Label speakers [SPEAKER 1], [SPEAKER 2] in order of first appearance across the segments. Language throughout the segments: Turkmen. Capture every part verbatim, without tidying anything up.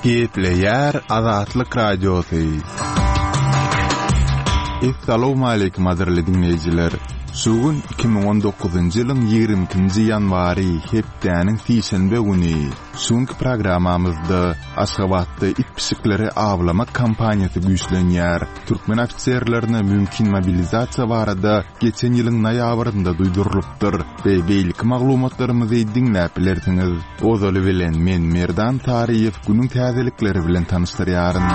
[SPEAKER 1] Gepleyer Azatlyk Radiosu. Assalamu alaykum aziz dinleyijiler. Sugun iki bin on dokuzuncu ýylyň ýygrimi ikinji ýanwary hepdeniň sişenbe güni soňky programamyzda Aşgabatda itpisikleri awlamak kampaniýasy güýçlenýär. Türkmen ofitserlerine mümkin mobilizasiýa barada geçen ýylyň noýabrynda duýdurylypdyr. We beýlik maglumatlarymyzy diňläp bilersiňiz. Ozaly bilen men Merdan Tariýew günüň täzelikleri bilen tanışdyrýaryn.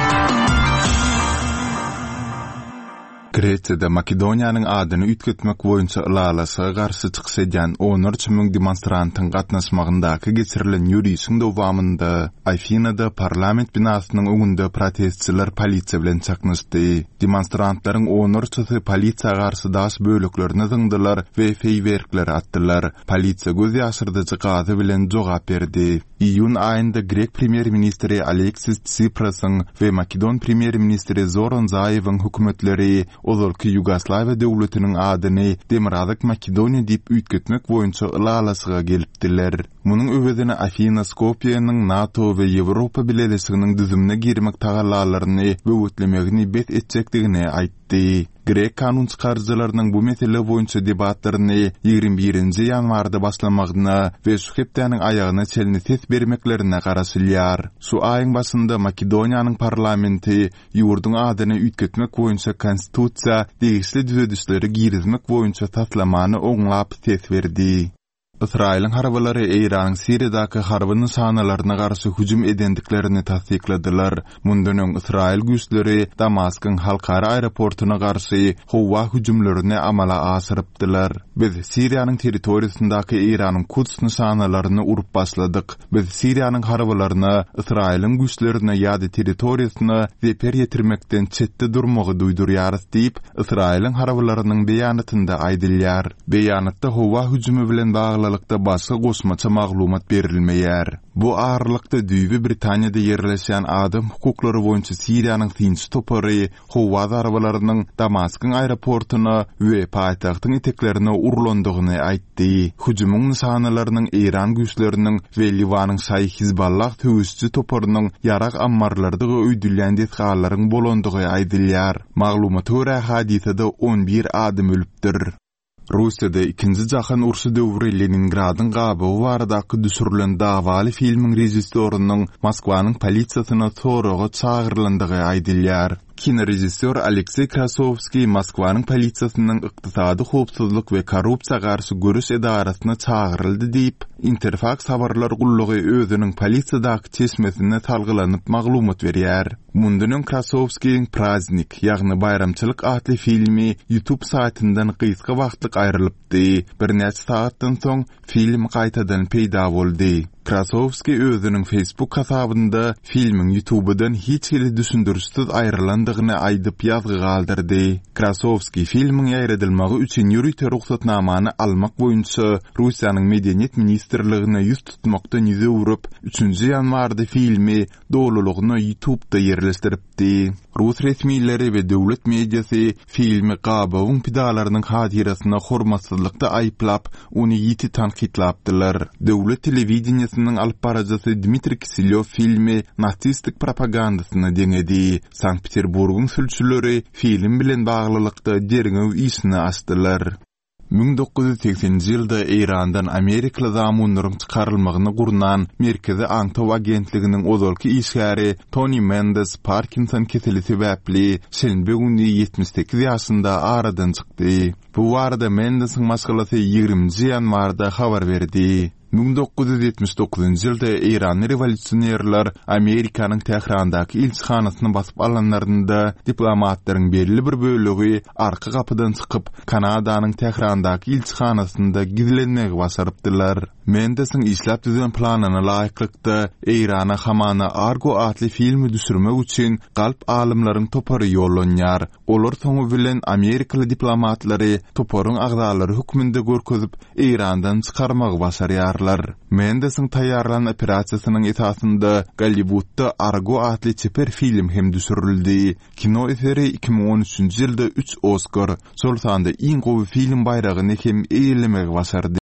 [SPEAKER 1] Gretsiýada Makedoniýanyň adyny ütgetmek boýunça ılalasy garşy çykyş edýän on üç müň demonstrantyň gatnaşmagyndaky geçirilen ýürüýüşiň dowamynda Afinada parlament binasynyň öňünde protestçiler polisiýa bilen çaknaşdy. Demonstrantlaryň on üçi polisiýa garşy daş bölüklerini zyňdylar we feýwerkler atdylar. Polisiýa göz ýaşyrdyjy gazy bilen jogap berdi. İýun aýynda Grek premier ministri Aleksis Tsiprasyň we Makedon premier ministri Zoran Zaewiň hökümetleri ozalky Ýugoslawiýa döwletiniň adyny Demirazak Makedoniýa diýip ütgetmek boýunça ılalasyga gelipdiler. Munyň öwedine Afina Skopje'niň NATO we Ýewropa bileşiginiň düzümine girmek tagallalaryny böwetlemegini bet etjekdigini aýtdy. Grek kanun çykarjylarynyň bu mesele boýunça debatlaryny ýygrimi birinji ýanwarda başlamagyna we şu hepdeniň aýagyna çelini ses bermeklerine garaşylýar. Şu aýyň başynda Makedoniýanyň parlamenti ýurdun adyny ütgetmek boýunça konstitusiýa degişli düzedişleri girizmek boýunça taslamany oňlap ses berdi. Israil'in harabalary Eýranyň Siriýadaky harby nysanalarına garşy hüjüm edendiklerini tasdikladylar. Mundan öň Israil güýçleri Damaskyň halkara aeroportuna garşy howa hüjümlerini amala asyrypdylar. Biz Siriýanyň territoriýasyndaky Eýranyň Kuds nysanalarını urup başladyk. Biz Siriýanyň harabalaryna Israil'in güýçlerine ýa-da territoriýasyna zeper ýetirmekden çetde durmagy duýdurýarys diýip Israil'in harabalarynyň beýanatynda aýdylýar. Beýanatda howa hüjümi bilen bagly başga goşmaça maglumat berilmeýär. Bu ağırlykda Düýbi Britaniýada ýerleşen adam hukuklary boýunça Siriýanyň tinç topary howa zarabalarynyň Damaskyň aeroportuna we paýtagtyň eteklerine urulandygyny aýtdy. Hüjümüň nysanylarynyň Eýran güýçleriniň we Liwanyň Şaý Hizballah töwüsçi toparynyň ýarak ammarlarda öýdülýän detgallaryň bolandygy aýdylýar. Maglumata görä hadisede on bir adam ölüpdir. Russiýada ikinji jahan urşy döwri Leningradyň gabagy baradaky düşürilen dawaly filmiň rejissorynyň Moskwanyň polisiýasyna soraga çağırlandygy aýdylýar. Kinorejissor Aleksey Krasovskiy Moskwanyň polisiýasynyň ykdysady howpsuzlyk we korrupsiýa garşy görüş edarasyna çağıryldy diýip Interfax habarlar gullugy özüniň polisiýadaky çeşmesine talgylanyp maglumat berýär. Mundan öň Krasovskiň Praznik, ýagny bayramçylyk adly filmi YouTube saýtyndan gysga wagtlyk aýrylypdy. Bir näçe saatdan soň film gaýtadan peýda boldy. Krasovskiy özüniň Facebook hasabynda filmiň YouTube'dan hiç hili düşündürüşsiz aýrylandygyny aýdyp ýazgy galdyrdy. Krasovskiy filmiň ýaýradylmagy üçin ýürüýte ruhsatnamany almak boýunça Russiýanyň Medeniýet ministrligine ýüz tutmakdan ýüze urup, üçünji ýanwarda filmi dolulygyny YouTube'da ýerleşdiripdi. Rus resmiýetleri we döwlet mediýasy filmi gabagyň pidalarynyň hatirasyna hormatsyzlykda aýplap, ony ýiti tanqidlapdylar. Döwlet telewizionynyň alyp barajasy Dmitri Kiselýov filmi natsistik propagandasyny deňedi. Sankt-Peterburgyň sülçüleri film bilen baglylykda derňew işini açdylar. bin dokuz yüz seksenji ýylda Eýrandan Amerikaly zamanlaryň çykarylmagyny gurnan Merkezi Aňtaw agentliginiň ozalky işgäri Tony Mendes Parkinson keseli sebäpli şenbe güni ýetmiş sekiz ýaşynda aradan çykdy. Bu barada Mendesiň maşgalasy ýygrimi ýanwarda habar berdi. bin dokuz yüz ýetmiş dokuzuncu ýylda Eýran rewolýusionerler Amerikanyň Tehrandaky ilçihanasyny basyp alanlarynda diplomatlaryň belli bir bölegi arka kapydan çykyp Kanadanyň Tehrandaky ilçihanasynda gizlenmegi başarypdylar. Mendesiň işläp düzen planyna laýyklykda Eýrana hamana Argo adly filmi düşürmek üçin galp alymlaryň topary ýollanýar. Olar soňu bilen Amerikaly diplomatlary toparyň agdalary hükmünde görkezip Eýrandan çykarmagy başarýar. Mendesiň taýýarlanan operasiýasynyň esasynda Hollywoodda Argo adly çeper film hem düşürildi. Kino eseri iki bin on üçünji ýylda üç Oscar, şol sanda iň gowy film bayragyny hem eýlemek başardy.